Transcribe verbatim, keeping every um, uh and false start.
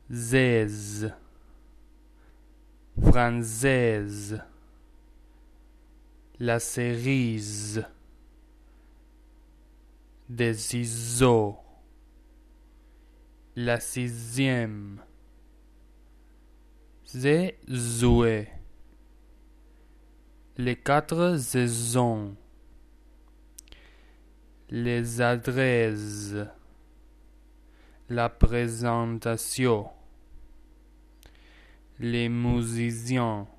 zèze, française, la cerise, des ciseaux, la sixième, zézoué, les quatre saisons, les adresses, la présentation, les musiciens,